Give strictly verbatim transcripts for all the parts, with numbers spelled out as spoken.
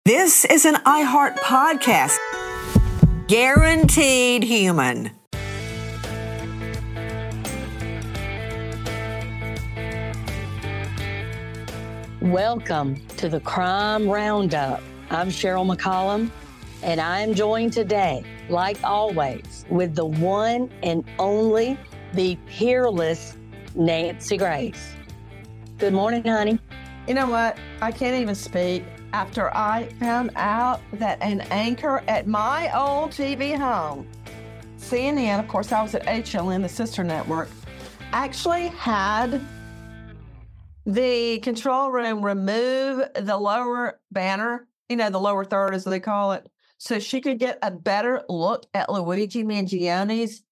This is an iHeart podcast. Guaranteed human. Welcome to the Crime Roundup. I'm Cheryl McCollum, and I'm joined today, like always, with the one and only, the peerless Nancy Grace. Good morning, honey. You know what? I can't even speak after I found out that an anchor at my old T V home, C N N, of course I was at H L N, the sister network, actually had the control room remove the lower banner, you know, the lower third as they call it, so she could get a better look at Luigi Mangioni's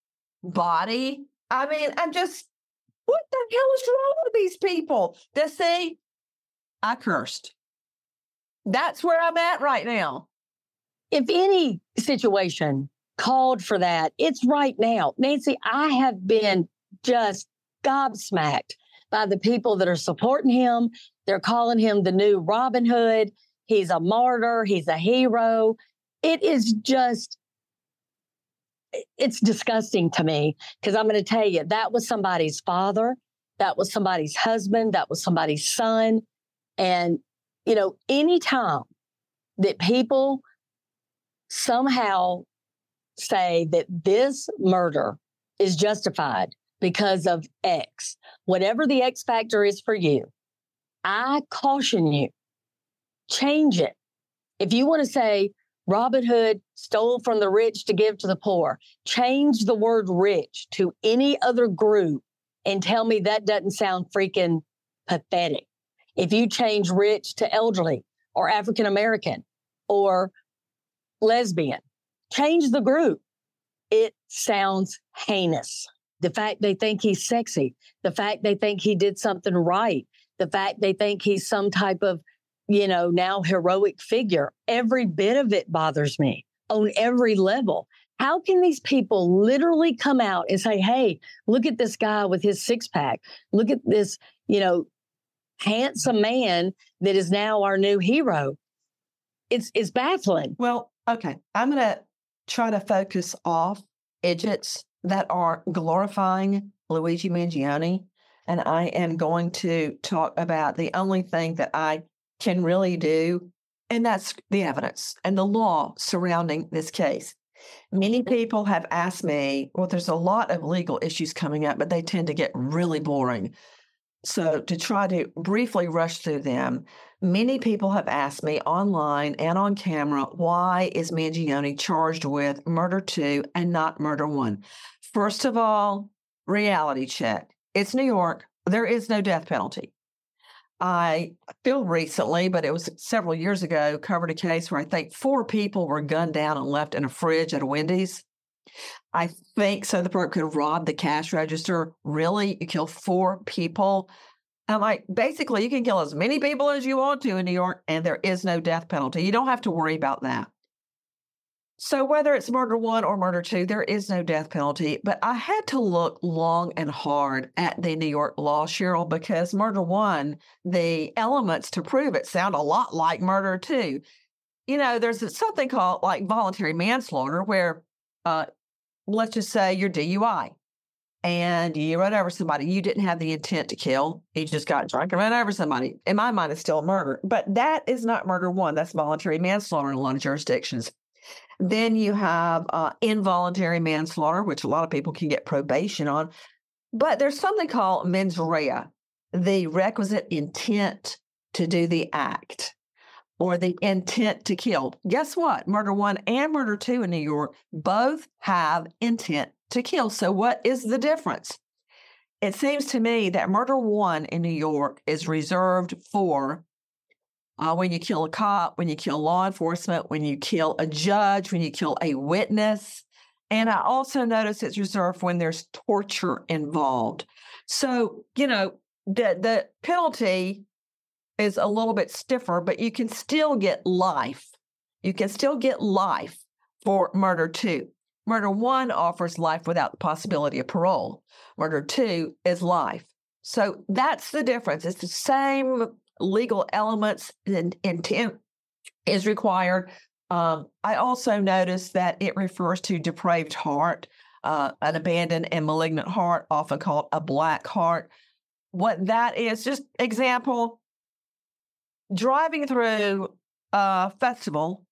body. I mean, I'm just, what the hell is wrong with these people? To see, I cursed. That's where I'm at right now. If any situation called for that, it's right now. Nancy, I have been just gobsmacked by the people that are supporting him. They're calling him the new Robin Hood. He's a martyr. He's a hero. It is just, it's disgusting to me, because I'm going to tell you, that was somebody's father. That was somebody's husband. That was somebody's son. And you know, anytime that people somehow say that this murder is justified because of X, whatever the X factor is for you, I caution you, change it. If you want to say Robin Hood stole from the rich to give to the poor, change the word rich to any other group and tell me that doesn't sound freaking pathetic. If you change rich to elderly or African American or lesbian, change the group. It sounds heinous. The fact they think he's sexy, the fact they think he did something right, the fact they think he's some type of, you know, now heroic figure, every bit of it bothers me on every level. How can these people literally come out and say, hey, look at this guy with his six pack. Look at this, you know, handsome man that is now our new hero. It's it's baffling. Well, okay. I'm going to try to focus off idiots that are glorifying Luigi Mangione. And I am going to talk about the only thing that I can really do, and that's the evidence and the law surrounding this case. Many people have asked me, well, there's a lot of legal issues coming up, but they tend to get really boring. So to try to briefly rush through them, many people have asked me online and on camera, why is Mangione charged with murder two and not murder one? First of all, reality check. It's New York. There is no death penalty. I feel recently, but it was several years ago, covered a case where I think four people were gunned down and left in a fridge at a Wendy's. I think so the person could have robbed the cash register. Really? You kill four people? I'm like, basically, you can kill as many people as you want to in New York, and there is no death penalty. You don't have to worry about that. So whether it's murder one or murder two, there is no death penalty. But I had to look long and hard at the New York law, Cheryl, because murder one, the elements to prove it sound a lot like murder two. You know, there's something called like voluntary manslaughter where Uh, let's just say you're D U I and you run over somebody. You didn't have the intent to kill. You just got drunk and ran over somebody. In my mind, it's still murder. But that is not murder one. That's voluntary manslaughter in a lot of jurisdictions. Then you have uh, involuntary manslaughter, which a lot of people can get probation on. But there's something called mens rea, the requisite intent to do the act, or the intent to kill. Guess what? Murder one and murder two in New York both have intent to kill. So what is the difference? It seems to me that murder one in New York is reserved for uh, when you kill a cop, when you kill law enforcement, when you kill a judge, when you kill a witness. And I also notice it's reserved when there's torture involved. So, you know, the, the penalty is a little bit stiffer, but you can still get life. You can still get life for murder two. Murder one offers life without the possibility of parole. Murder two is life. So that's the difference. It's the same legal elements and intent is required. Um, I also noticed that it refers to depraved heart, uh, an abandoned and malignant heart, often called a black heart. What that is, just example, driving through a festival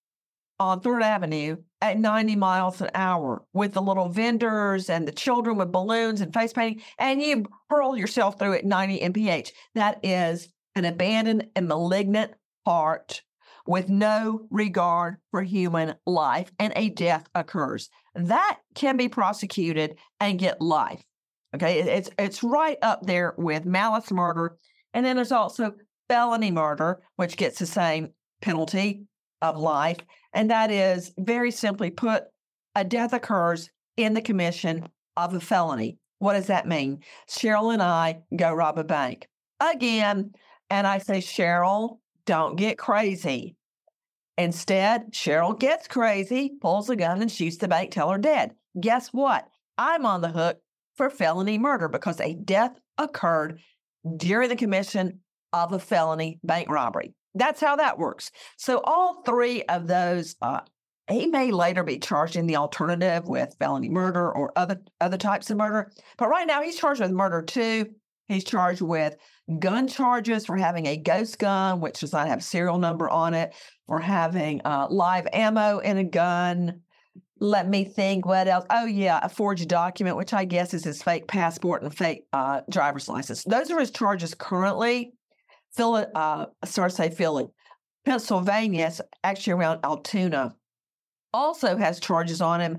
on Third Avenue at ninety miles an hour with the little vendors and the children with balloons and face painting, and you hurl yourself through at ninety M P H. That is an abandoned and malignant heart with no regard for human life, and a death occurs. That can be prosecuted and get life. Okay, it's it's right up there with malice murder. And then there's also felony murder, which gets the same penalty of life. And that is, very simply put, a death occurs in the commission of a felony. What does that mean? Cheryl and I go rob a bank again, and I say, Cheryl, don't get crazy. Instead, Cheryl gets crazy, pulls a gun, and shoots the bank teller dead. Guess what? I'm on the hook for felony murder because a death occurred during the commission of a felony bank robbery. That's how that works. So all three of those, uh, he may later be charged in the alternative with felony murder or other, other types of murder. But right now, he's charged with murder too. He's charged with gun charges for having a ghost gun, which does not have a serial number on it, for having uh, live ammo in a gun. Let me think, what else? Oh, yeah, a forged document, which I guess is his fake passport and fake uh, driver's license. Those are his charges currently. Philly, uh, sorry to say Philly. Pennsylvania, actually around Altoona, also has charges on him,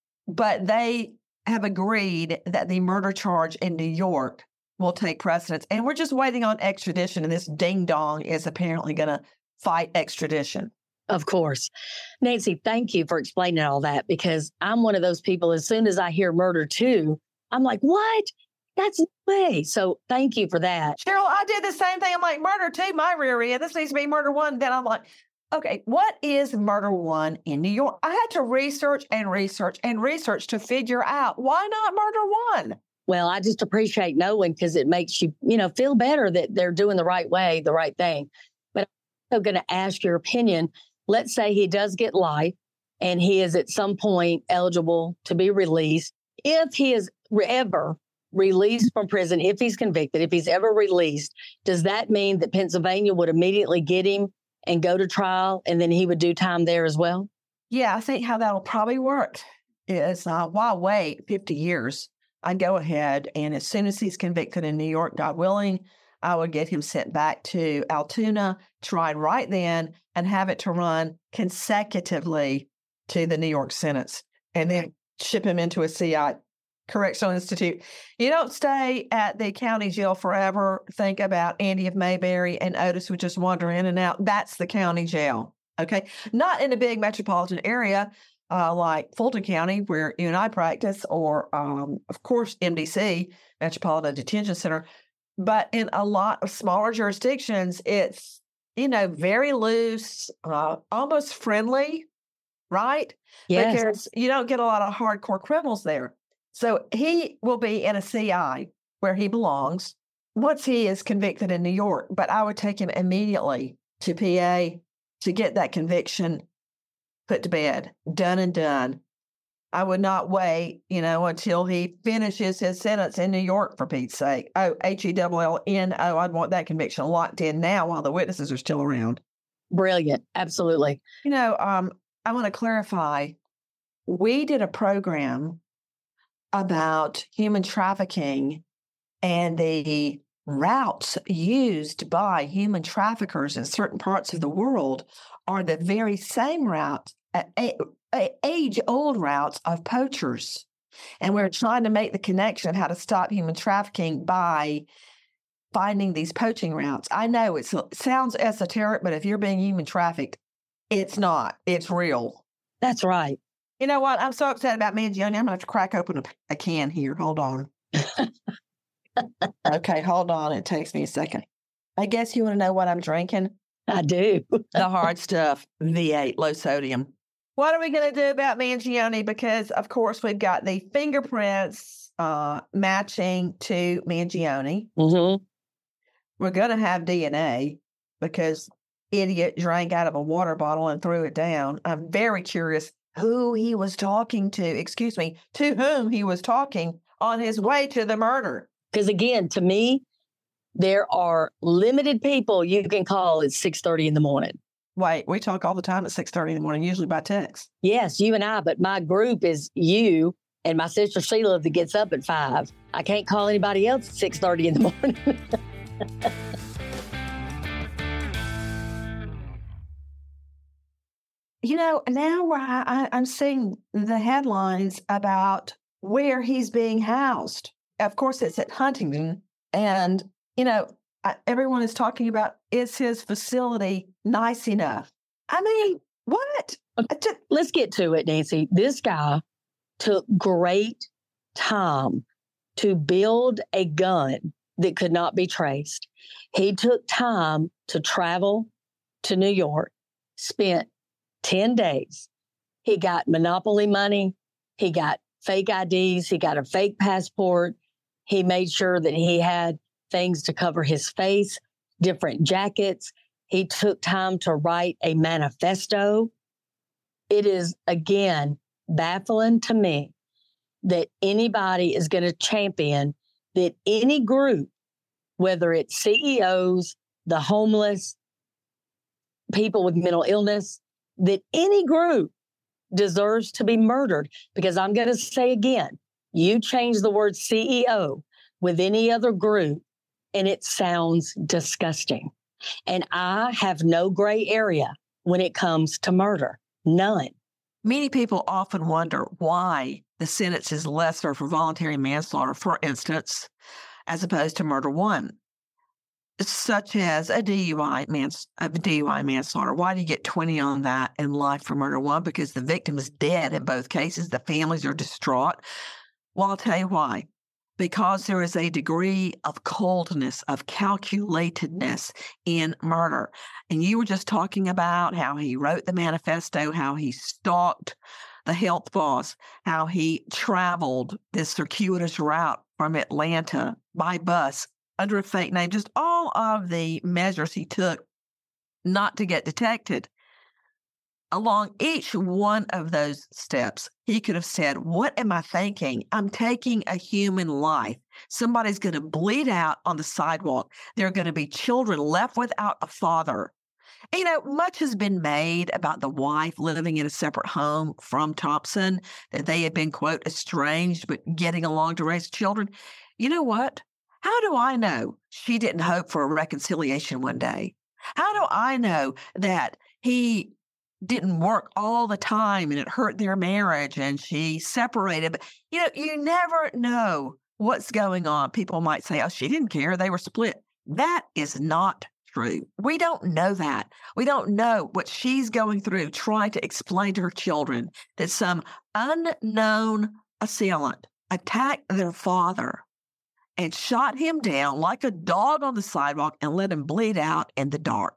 but they have agreed that the murder charge in New York will take precedence. And we're just waiting on extradition, and this ding-dong is apparently going to fight extradition. Of course. Nancy, thank you for explaining all that, because I'm one of those people, as soon as I hear murder two, I'm like, what? That's no way. So thank you for that. Cheryl, I did the same thing. I'm like, murder two, my rear end. This needs to be murder one. Then I'm like, okay, what is murder one in New York? I had to research and research and research to figure out, why not murder one? Well, I just appreciate knowing, because it makes you, you know, feel better that they're doing the right way, the right thing. But I'm also going to ask your opinion. Let's say he does get life and he is at some point eligible to be released. If he is ever released from prison, if he's convicted, if he's ever released, does that mean that Pennsylvania would immediately get him and go to trial, and then he would do time there as well? Yeah, I think how that'll probably work is, uh, why wait fifty years? I'd go ahead, and as soon as he's convicted in New York, God willing, I would get him sent back to Altoona, tried right then, and have it to run consecutively to the New York sentence, and then ship him into a C I, Correctional Institute. You don't stay at the county jail forever. Think about Andy of Mayberry and Otis would just wander in and out. That's the county jail, okay? Not in a big metropolitan area uh, like Fulton County, where you and I practice, or, um, of course, M D C, Metropolitan Detention Center. But in a lot of smaller jurisdictions, it's, you know, very loose, uh, almost friendly, right? Yes. Because you don't get a lot of hardcore criminals there. So he will be in a C I where he belongs once he is convicted in New York. But I would take him immediately to P A to get that conviction put to bed, done and done. I would not wait, you know, until he finishes his sentence in New York, for Pete's sake. Oh, H E L L N O, I'd want that conviction locked in now while the witnesses are still around. Brilliant. Absolutely. You know, um, I want to clarify, we did a program about human trafficking, and the routes used by human traffickers in certain parts of the world are the very same routes, age-old routes of poachers. And we're trying to make the connection of how to stop human trafficking by finding these poaching routes. I know it's, it sounds esoteric, but if you're being human trafficked, it's not. It's real. That's right. You know what? I'm so upset about Mangione. I'm going to have to crack open a, a can here. Hold on. Okay, hold on. It takes me a second. I guess you want to know what I'm drinking? I do. The hard stuff, V eight, low sodium. What are we going to do about Mangione? Because, of course, we've got the fingerprints uh, matching to Mangione. Mm-hmm. We're going to have D N A because idiot drank out of a water bottle and threw it down. I'm very curious who he was talking to, excuse me, to whom he was talking on his way to the murder. Because again, to me, there are limited people you can call at six thirty in the morning. Wait, we talk all the time at six thirty in the morning, usually by text. Yes, you and I, but my group is you and my sister Sheila that gets up at five. I can't call anybody else at six thirty in the morning. You know, now I, I, I'm seeing the headlines about where he's being housed. Of course, it's at Huntington. And, you know, I, everyone is talking about, is his facility nice enough? I mean, what? Okay. Let's get to it, Nancy. This guy took great time to build a gun that could not be traced. He took time to travel to New York, spent ten days. He got Monopoly money. He got fake I Ds. He got a fake passport. He made sure that he had things to cover his face, different jackets. He took time to write a manifesto. It is, again, baffling to me that anybody is going to champion that any group, whether it's C E Os, the homeless, people with mental illness, that any group deserves to be murdered. Because I'm going to say again, you change the word C E O with any other group, and it sounds disgusting. And I have no gray area when it comes to murder. None. Many people often wonder why the sentence is lesser for voluntary manslaughter, for instance, as opposed to murder one, such as a D U I, mans- a D U I manslaughter. Why do you get twenty on that and life for murder one? Because the victim is dead in both cases. The families are distraught. Well, I'll tell you why. Because there is a degree of coldness, of calculatedness in murder. And you were just talking about how he wrote the manifesto, how he stalked the health boss, how he traveled this circuitous route from Atlanta by bus under a fake name, just all of the measures he took not to get detected. Along each one of those steps, he could have said, what am I thinking? I'm taking a human life. Somebody's going to bleed out on the sidewalk. There are going to be children left without a father. And, you know, much has been made about the wife living in a separate home from Thompson, that they had been, quote, estranged, but getting along to raise children. You know what? How do I know she didn't hope for a reconciliation one day? How do I know that he didn't work all the time and it hurt their marriage and she separated? But, you know, you never know what's going on. People might say, oh, she didn't care. They were split. That is not true. We don't know that. We don't know what she's going through trying to explain to her children that some unknown assailant attacked their father and shot him down like a dog on the sidewalk and let him bleed out in the dark.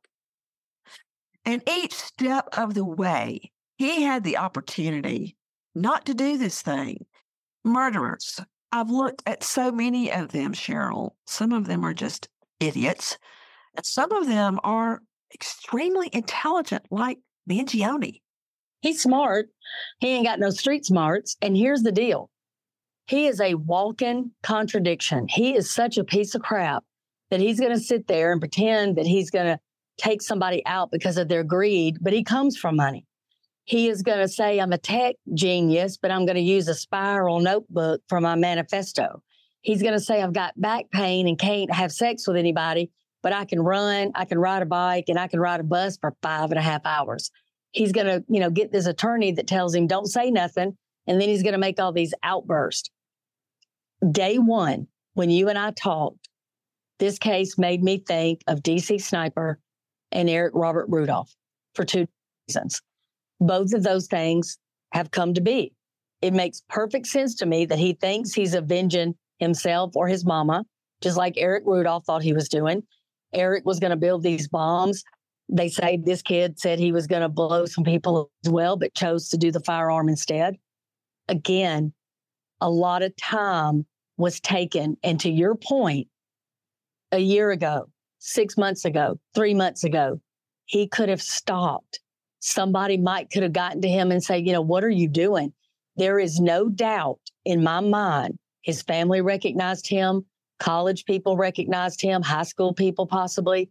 And each step of the way, he had the opportunity not to do this thing. Murderers. I've looked at so many of them, Cheryl. Some of them are just idiots. And some of them are extremely intelligent, like Mangione. He's smart. He ain't got no street smarts. And here's the deal. He is a walking contradiction. He is such a piece of crap that he's going to sit there and pretend that he's going to take somebody out because of their greed, but he comes from money. He is going to say, I'm a tech genius, but I'm going to use a spiral notebook for my manifesto. He's going to say, I've got back pain and can't have sex with anybody, but I can run, I can ride a bike, and I can ride a bus for five and a half hours. He's going to, you know, get this attorney that tells him, don't say nothing. And then he's going to make all these outbursts. Day one, when you and I talked, this case made me think of D C Sniper and Eric Robert Rudolph for two reasons. Both of those things have come to be. It makes perfect sense to me that he thinks he's avenging himself or his mama, just like Eric Rudolph thought he was doing. Eric was going to build these bombs. They say this kid said he was going to blow some people as well, but chose to do the firearm instead. Again, a lot of time was taken. And to your point, a year ago, six months ago, three months ago, he could have stopped. Somebody might could have gotten to him and say, you know, what are you doing? There is no doubt in my mind, his family recognized him. College people recognized him, high school people possibly.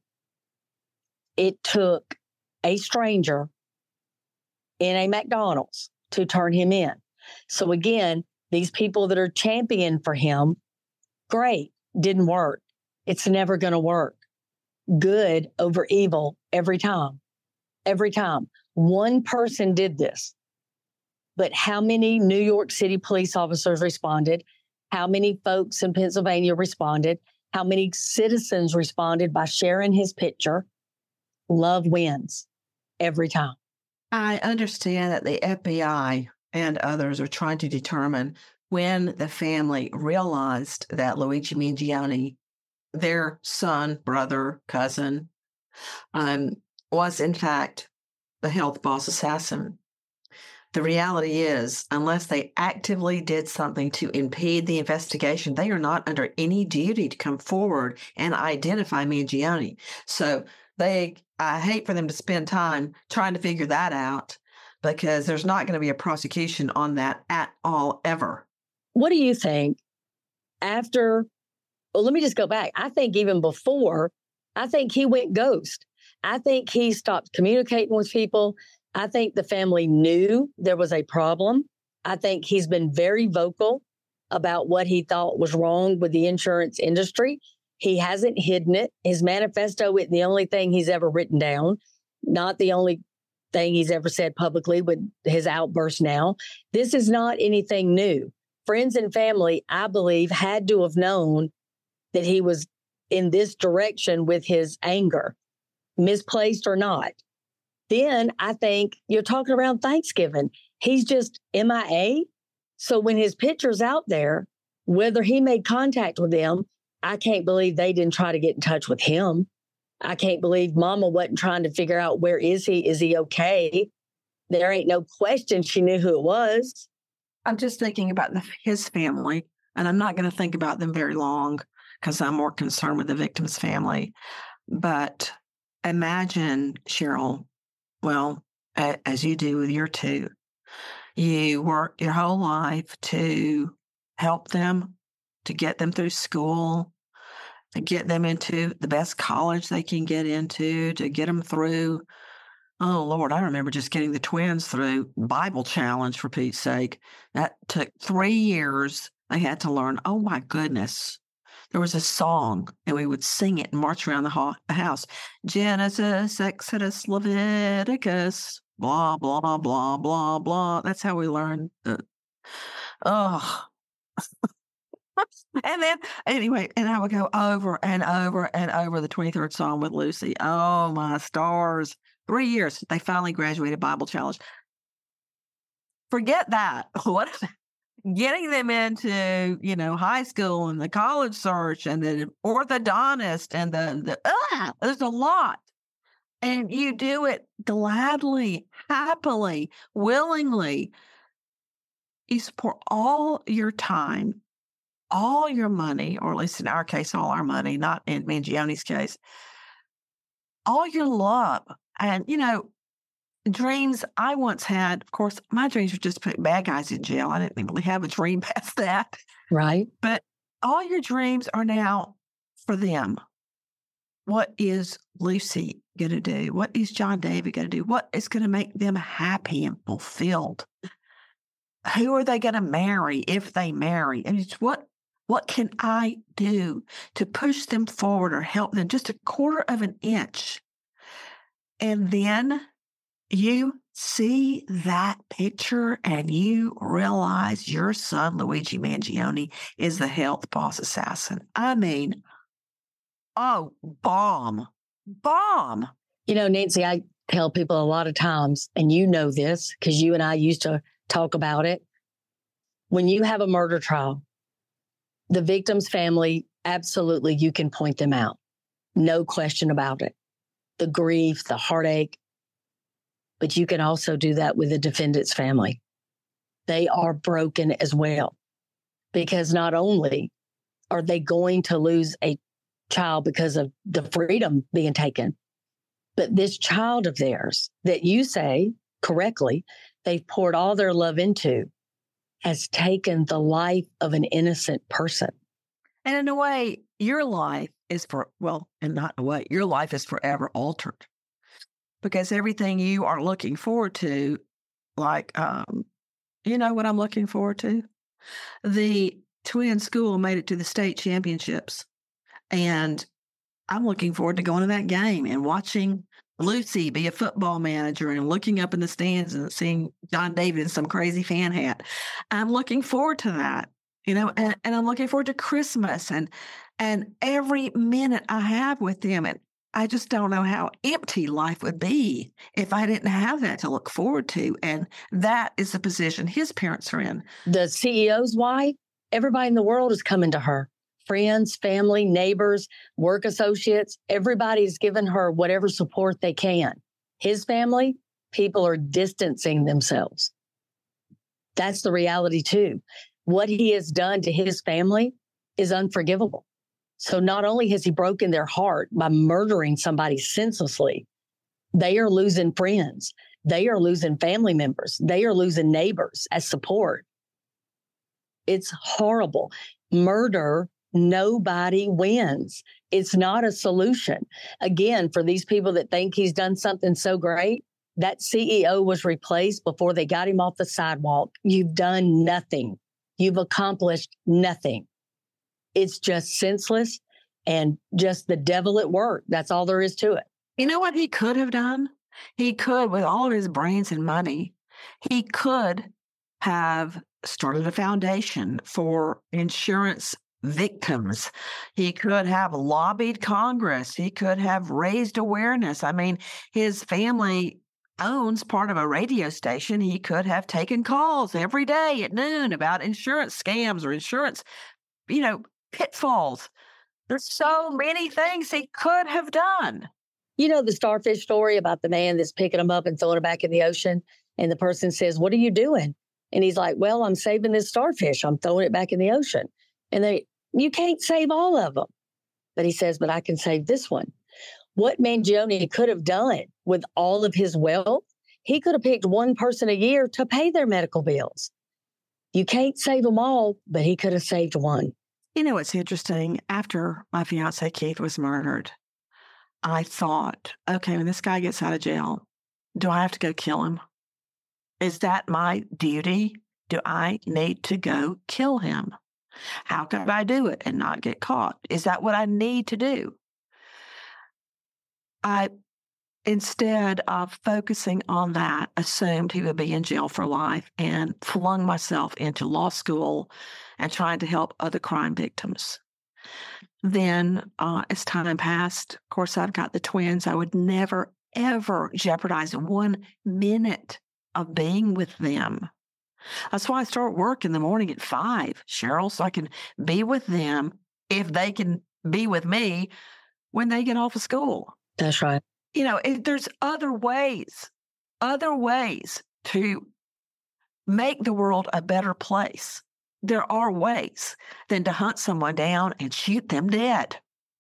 It took a stranger in a McDonald's to turn him in. So again, these people that are championing for him, great, didn't work. It's never going to work. Good over evil every time. Every time. One person did this. But how many New York City police officers responded? How many folks in Pennsylvania responded? How many citizens responded by sharing his picture? Love wins every time. I understand that the F B I and others are trying to determine when the family realized that Luigi Mangione, their son, brother, cousin, um, was in fact the health boss assassin. The reality is, unless they actively did something to impede the investigation, they are not under any duty to come forward and identify Mangione. So they, I hate for them to spend time trying to figure that out, because there's not going to be a prosecution on that at all, ever. What do you think after, well, let me just go back. I think even before, I think he went ghost. I think he stopped communicating with people. I think the family knew there was a problem. I think he's been very vocal about what he thought was wrong with the insurance industry. He hasn't hidden it. His manifesto isn't the only thing he's ever written down, not the only thing he's ever said publicly with his outburst now. This is not anything new. Friends and family, I believe, had to have known that he was in this direction with his anger, misplaced or not. Then I think you're talking around Thanksgiving. He's just M I A. So when his picture's out there, whether he made contact with them, I can't believe they didn't try to get in touch with him. I can't believe Mama wasn't trying to figure out, where is he? Is he okay? There ain't no question she knew who it was. I'm just thinking about the, his family, and I'm not going to think about them very long because I'm more concerned with the victim's family. But imagine, Cheryl, well, a, as you do with your two, you work your whole life to help them, to get them through school, to get them into the best college they can get into, to get them through. Oh, Lord, I remember just getting the twins through Bible Challenge, for Pete's sake. That took three years. They had to learn. Oh, my goodness. There was a song, and we would sing it and march around the ho- house. Genesis, Exodus, Leviticus, blah, blah, blah, blah, blah. That's how we learned. The, oh. And then, anyway, and I would go over and over and over the twenty-third Psalm with Lucy. Oh, my stars. Three years, they finally graduated Bible Challenge. Forget that. What getting them into, you know, high school and the college search and the orthodontist and the, the ah, there's a lot. And you do it gladly, happily, willingly. You support all your time, all your money, or at least in our case, all our money, not in Mangione's case, all your love. And, you know, dreams I once had, of course, my dreams were just to put bad guys in jail. I didn't really have a dream past that. Right. But all your dreams are now for them. What is Lucy going to do? What is John David going to do? What is going to make them happy and fulfilled? Who are they going to marry if they marry? And it's what, what can I do to push them forward or help them just a quarter of an inch? And then you see that picture and you realize your son, Luigi Mangione, is the health boss assassin. I mean, oh, bomb, bomb. You know, Nancy, I tell people a lot of times, and you know this because you and I used to talk about it. When you have a murder trial, the victim's family, absolutely, you can point them out. No question about it. The grief, the heartache. But you can also do that with the defendant's family. They are broken as well, because not only are they going to lose a child because of the freedom being taken, But this child of theirs that you say correctly, they've poured all their love into, has taken the life of an innocent person. And in a way, your life is for, well, and not in a way, your life is forever altered. Because everything you are looking forward to, like, um, you know what I'm looking forward to? The twin school made it to the state championships. And I'm looking forward to going to that game and watching Lucy be a football manager and looking up in the stands and seeing John David in some crazy fan hat. I'm looking forward to that, you know, and, and I'm looking forward to Christmas and and every minute I have with them. And I just don't know how empty life would be if I didn't have that to look forward to. And that is the position his parents are in. The C E O's wife, everybody in the world is coming to her. Friends, family, neighbors, work associates, everybody's given her whatever support they can. His family, people are distancing themselves. That's the reality too. What he has done to his family is unforgivable. So not only has he broken their heart by murdering somebody senselessly, they are losing friends. They are losing family members. They are losing neighbors as support. It's horrible. Murder, nobody wins. It's not a solution. Again, for these people that think he's done something so great, that C E O was replaced before they got him off the sidewalk. You've done nothing. You've accomplished nothing. It's just senseless and just the devil at work. That's all there is to it. You know what he could have done? He could, with all of his brains and money, he could have started a foundation for insurance victims. He could have lobbied Congress. He could have raised awareness. I mean, his family owns part of a radio station. He could have taken calls every day at noon about insurance scams or insurance, you know, pitfalls. There's so many things he could have done. You know the starfish story about the man that's picking them up and throwing it back in the ocean? And the person says, "What are you doing?" And he's like, "Well, I'm saving this starfish. I'm throwing it back in the ocean." And they, "You can't save all of them." But he says, "But I can save this one." What Mangione could have done with all of his wealth, he could have picked one person a year to pay their medical bills. You can't save them all, but he could have saved one. You know, it's interesting. After my fiance Keith was murdered, I thought, okay, when this guy gets out of jail, do I have to go kill him? Is that my duty? Do I need to go kill him? How could I do it and not get caught? Is that what I need to do? I, instead of focusing on that, assumed he would be in jail for life and flung myself into law school and trying to help other crime victims. Then, uh, as time passed, of course, I've got the twins. I would never, ever jeopardize one minute of being with them. That's why I start work in the morning at five, Cheryl, so I can be with them if they can be with me when they get off of school. That's right. You know, it, there's other ways, other ways to make the world a better place. There are ways than to hunt someone down and shoot them dead.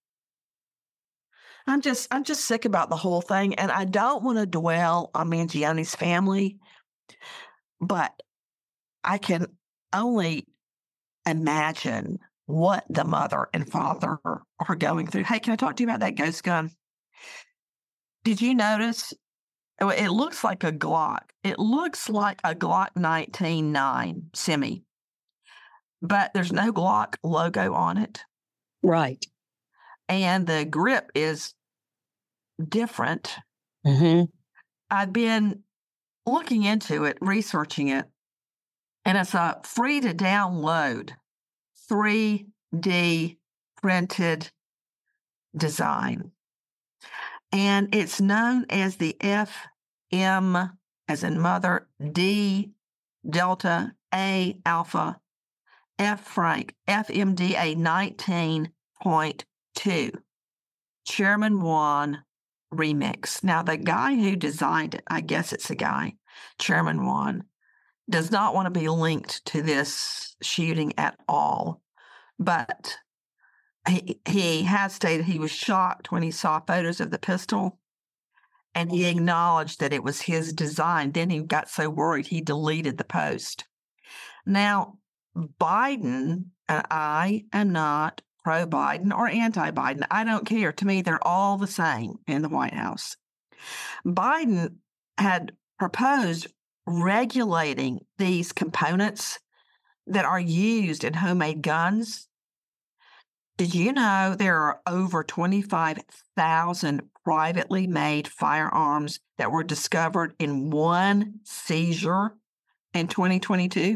I'm just, I'm just sick about the whole thing, and I don't want to dwell on Mangione's family, but I can only imagine what the mother and father are going through. Hey, can I talk to you about that ghost gun? Did you notice? It looks like a Glock. It looks like a Glock nineteen nine semi, but there's no Glock logo on it. Right. And the grip is different. Mm-hmm. I've been looking into it, researching it, and it's a free to download three D printed design. And it's known as the F M, as in mother, D, Delta, A, Alpha, F, Frank, F M D A nineteen point two. Chairman Juan remix. Now, the guy who designed it, I guess it's a guy, Chairman Juan, does not want to be linked to this shooting at all. But he, he has stated he was shocked when he saw photos of the pistol and he acknowledged that it was his design. Then he got so worried he deleted the post. Now, Biden, and I am not pro-Biden or anti-Biden. I don't care. To me, they're all the same in the White House. Biden had proposed regulating these components that are used in homemade guns. Did you know there are over twenty-five thousand privately made firearms that were discovered in one seizure in twenty twenty-two?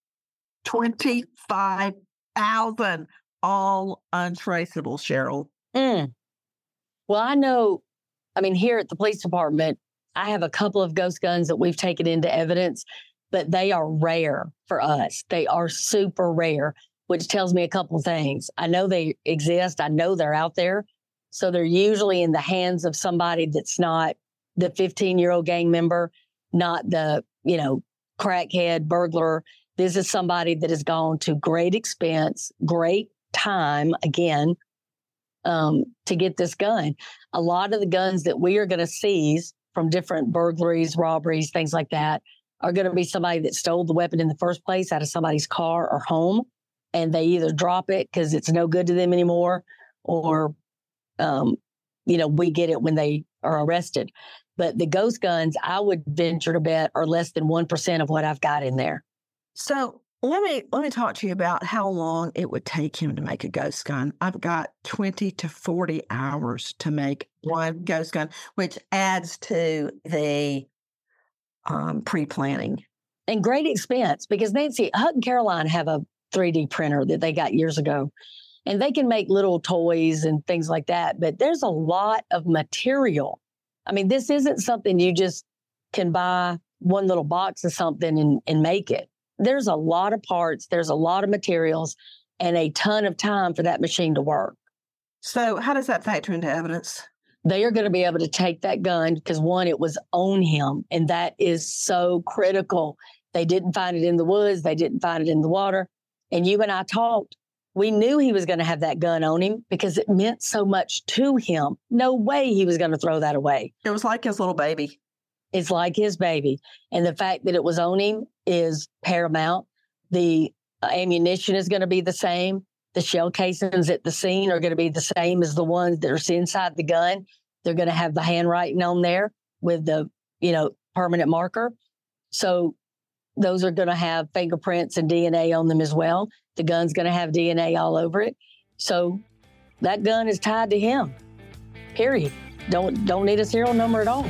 twenty-five thousand, all untraceable, Cheryl. Mm. Well, I know, I mean, here at the police department, I have a couple of ghost guns that we've taken into evidence, but they are rare for us. They are super rare, which tells me a couple of things. I know they exist. I know they're out there. So they're usually in the hands of somebody that's not the fifteen-year-old gang member, not the, you know, crackhead, burglar. This is somebody that has gone to great expense, great time, again, um, to get this gun. A lot of the guns that we are going to seize from different burglaries, robberies, things like that, are going to be somebody that stole the weapon in the first place out of somebody's car or home, and they either drop it because it's no good to them anymore, or, um, you know, we get it when they are arrested. But the ghost guns, I would venture to bet, are less than one percent of what I've got in there. So let me let me talk to you about how long it would take him to make a ghost gun. I've got twenty to forty hours to make one ghost gun, which adds to the um, pre-planning. And great expense, because Nancy, Hutt and Caroline have a three D printer that they got years ago, and they can make little toys and things like that. But there's a lot of material. I mean, this isn't something you just can buy one little box of something and, and make it. There's a lot of parts, there's a lot of materials, and a ton of time for that machine to work. So how does that factor into evidence? They are going to be able to take that gun because, one, it was on him, and that is so critical. They didn't find it in the woods. They didn't find it in the water. And you and I talked. We knew he was going to have that gun on him because it meant so much to him. No way he was going to throw that away. It was like his little baby. It's like his baby. And the fact that it was on him is paramount. The ammunition is going to be the same. The shell casings at the scene are going to be the same as the ones that are inside the gun. They're going to have the handwriting on there with the, you know, permanent marker. So those are going to have fingerprints and D N A on them as well. The gun's going to have D N A all over it. So that gun is tied to him, period. Don't, don't need a serial number at all.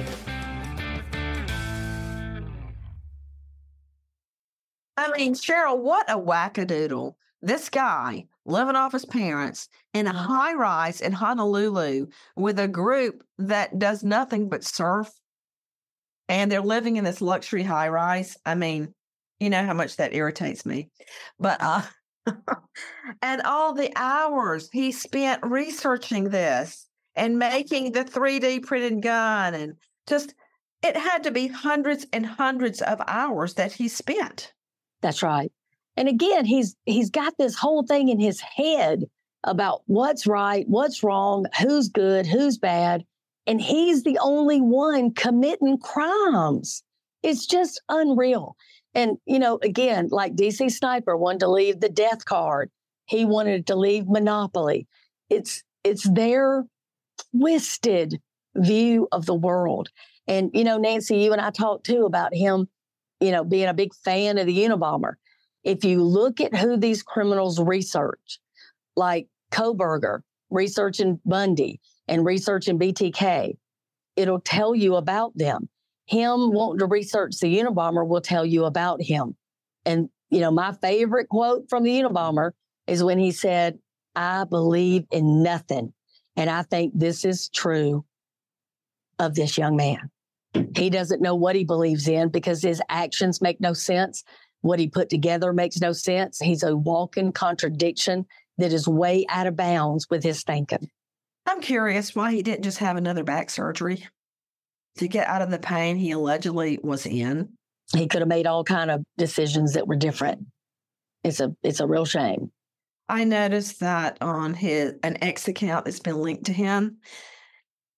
I mean, Cheryl, what a wackadoodle. This guy living off his parents in a high rise in Honolulu with a group that does nothing but surf. And they're living in this luxury high rise. I mean, you know how much that irritates me. But, uh, and all the hours he spent researching this and making the three D printed gun, and just, it had to be hundreds and hundreds of hours that he spent. That's right. And again, he's he's got this whole thing in his head about what's right, what's wrong, who's good, who's bad. And he's the only one committing crimes. It's just unreal. And, you know, again, like D C Sniper wanted to leave the death card. He wanted to leave Monopoly. It's it's their twisted view of the world. And, you know, Nancy, you and I talked too about him, you know, being a big fan of the Unabomber. If you look at who these criminals research, like Kohberger researching Bundy and researching B T K, it'll tell you about them. Him wanting to research the Unabomber will tell you about him. And, you know, my favorite quote from the Unabomber is when he said, "I believe in nothing." And I think this is true of this young man. He doesn't know what he believes in because his actions make no sense. What he put together makes no sense. He's a walking contradiction that is way out of bounds with his thinking. I'm curious why he didn't just have another back surgery to get out of the pain he allegedly was in. He could have made all kind of decisions that were different. It's a it's a real shame. I noticed that on his an X account that's been linked to him,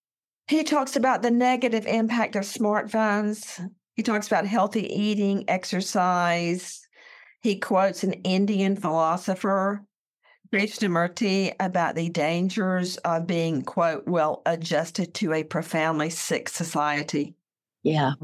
He talks about the negative impact of smartphones. He talks about healthy eating, exercise. He quotes an Indian philosopher, Krishnamurti, about the dangers of being, quote, well adjusted to a profoundly sick society. Yeah.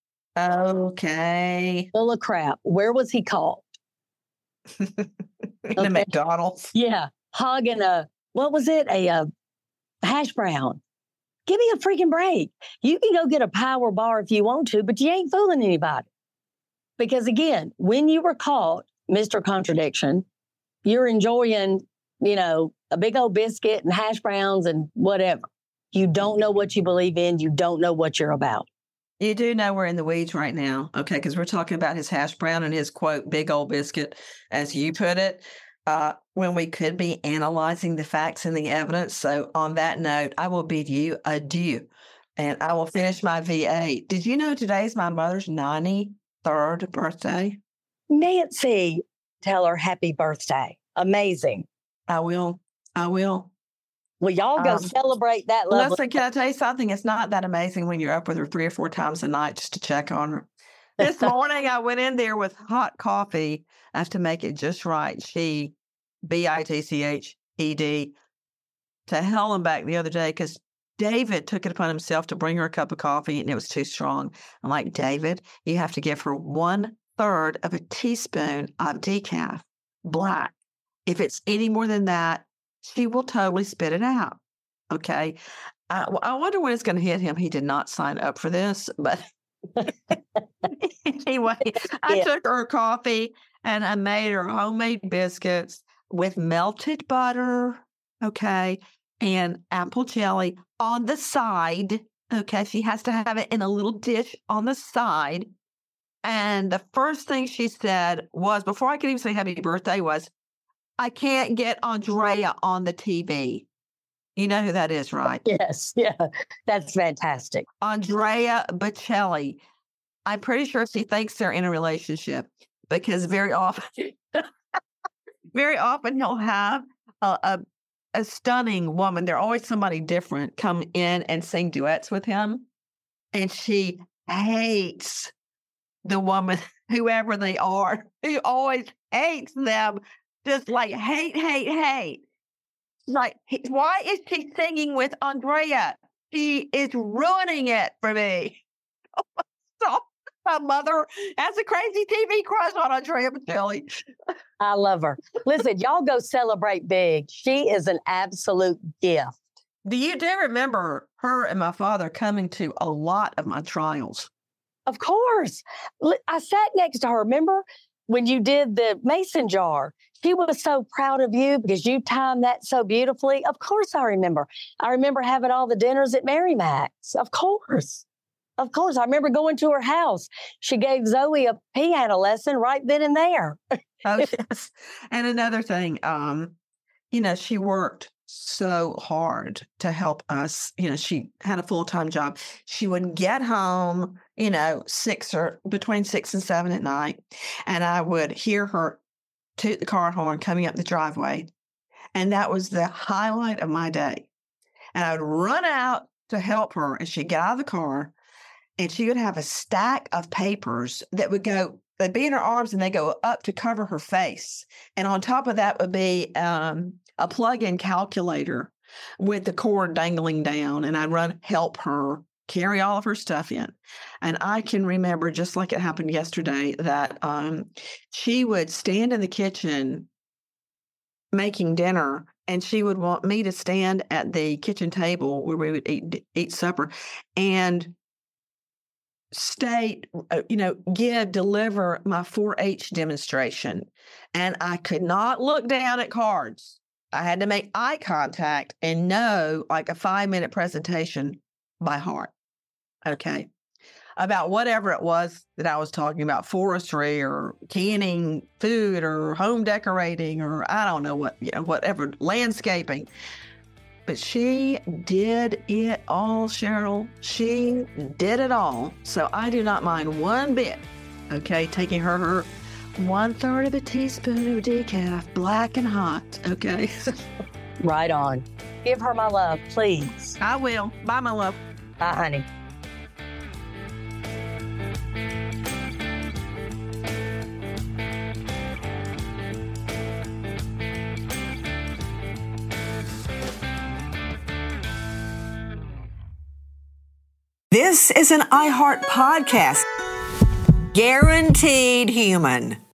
Okay. Full of crap. Where was he caught? The Okay. McDonald's. Yeah. Hogging a, what was it? A, uh hash brown. Give me a freaking break. You can go get a power bar if you want to, but you ain't fooling anybody. Because again, when you were caught, Mister Contradiction, you're enjoying, you know, a big old biscuit and hash browns and whatever. You don't know what you believe in. You don't know what you're about. You do know we're in the weeds right now, okay, because we're talking about his hash brown and his, quote, big old biscuit, as you put it, uh, when we could be analyzing the facts and the evidence. So on that note, I will bid you adieu, and I will finish my V A. Did you know today's my mother's ninety-third birthday? Nancy, tell her happy birthday. Amazing. I will. I will. Well, y'all go Um, celebrate that lovely. Listen, can I tell you something? It's not that amazing when you're up with her three or four times a night just to check on her. This morning, I went in there with hot coffee. I have to make it just right. She, B I T C H E D, to Helen back the other day because David took it upon himself to bring her a cup of coffee and it was too strong. I'm like, David, you have to give her one third of a teaspoon of decaf, black. If it's any more than that, she will totally spit it out. Okay. I, I wonder when it's going to hit him. He did not sign up for this, but anyway, I Yeah. took her coffee and I made her homemade biscuits with melted butter. Okay. And apple jelly on the side. Okay. She has to have it in a little dish on the side. And the first thing she said was, before I could even say happy birthday, was, I can't get Andrea on the T V. You know who that is, right? Yes. Yeah. That's fantastic. Andrea Bocelli. I'm pretty sure she thinks they're in a relationship because very often, very often he'll have a, a, a stunning woman. They're always somebody different come in and sing duets with him. And she hates the woman, whoever they are, who always hates them. Just like hate, hate, hate. Like, why is she singing with Andrea? She is ruining it for me. So my mother has a crazy T V crush on Andrea Bocelli. I love her. Listen, y'all go celebrate big. She is an absolute gift. Do you do remember her and my father coming to a lot of my trials? Of course. Li- I sat next to her. Remember when you did the mason jar? She was so proud of you because you timed that so beautifully. Of course, I remember. I remember having all the dinners at Mary Mac's. Of course. Of course. I remember going to her house. She gave Zoe a piano lesson right then and there. Oh, yes. And another thing, um, you know, she worked so hard to help us. You know, she had a full-time job. She would get home, you know, six or between six and seven at night. And I would hear her toot the car horn coming up the driveway. And that was the highlight of my day. And I would run out to help her and she'd get out of the car and she would have a stack of papers that would go, they'd be in her arms and they go up to cover her face. And on top of that would be um, a plug-in calculator with the cord dangling down. And I'd run, help her carry all of her stuff in. And I can remember, just like it happened yesterday, that um, she would stand in the kitchen making dinner and she would want me to stand at the kitchen table where we would eat, eat supper and state, uh, you know, give, deliver my four H demonstration. And I could not look down at cards. I had to make eye contact and know like a five minute presentation by heart. Okay. About whatever it was that I was talking about, forestry or canning food or home decorating or I don't know what, you know, whatever, landscaping. But she did it all, Cheryl. She did it all. So I do not mind one bit, okay, taking her her one third of a teaspoon of decaf, black and hot, okay? Right on. Give her my love, please. I will. Bye, my love. Bye, honey. This is an iHeart podcast. Guaranteed human.